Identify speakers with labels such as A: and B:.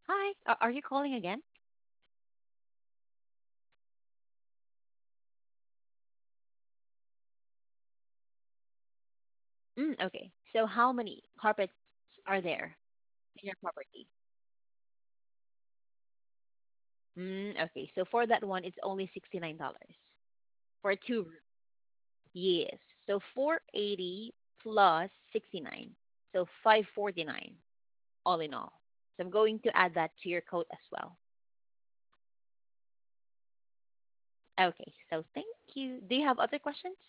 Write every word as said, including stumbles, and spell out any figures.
A: Hi, are, are you calling again? Mm, okay. So how many carpets are there in your property? Mm, okay. So for that one, it's only sixty-nine dollars for two rooms. Yes. So four eighty plus sixty-nine. So five forty-nine all in all. So I'm going to add that to your quote as well. Okay. So thank you. Do you have other questions?